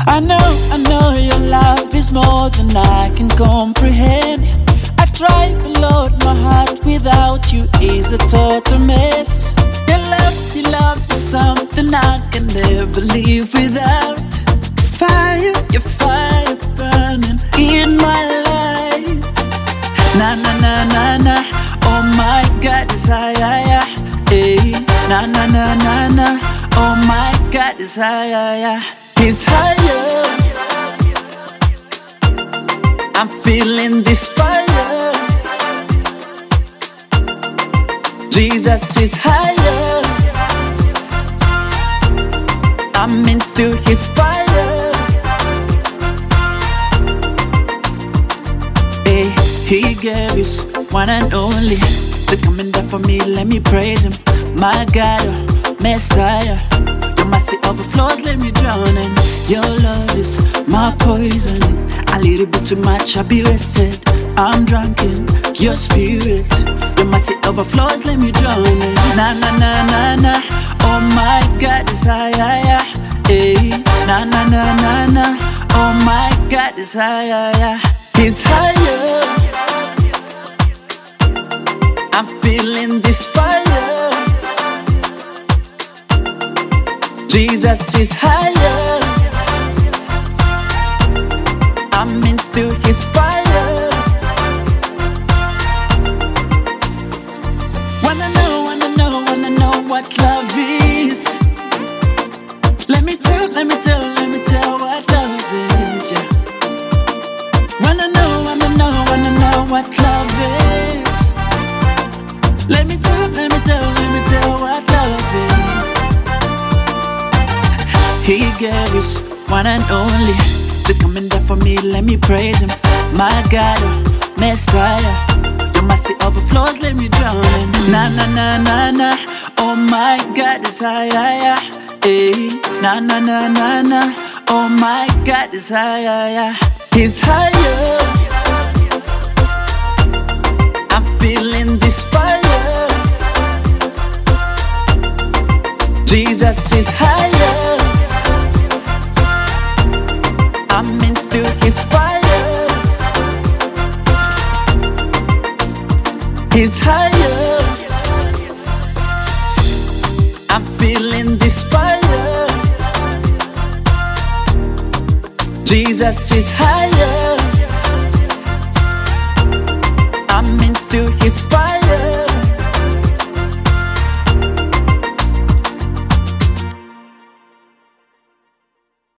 I know your love is more than I can comprehend. I try, but Lord, my heart without you is a total mess. Your love is something I can never live without. Your fire burning in my life. Na na na na na, oh my God, desire, hey. Na na na na na, oh my God, desire. He's higher. I'm feeling this fire. Jesus is higher. I'm into his fire. Hey, he gave his one and only to come and die for me. Let me praise him, my God, Messiah. Your mercy overflows, let me drown in. Your love is my poison. A little bit too much, I'll be wasted. I'm drunk in your spirit. Your mercy overflows, let me drown in. Na na na na na, oh my God, desire, hey. Na na na na na, oh my God, desire. He's higher. I'm feeling this fire. Jesus is higher. I'm into his fire. Wanna know what love is. Let me tell what love is, yeah. Wanna know what love is. Let me tell what love is. He gave his one and only to come and die for me. Let me praise him, my God, Messiah. Your mercy overflows, let me drown in. Na na na na na, oh my God, desire, hey. Na na na na na, oh my God, desire. He's higher. I'm feeling this fire. Jesus is higher. I'm into his fire. He's higher. I'm feeling this fire. Jesus is higher. I'm into his fire.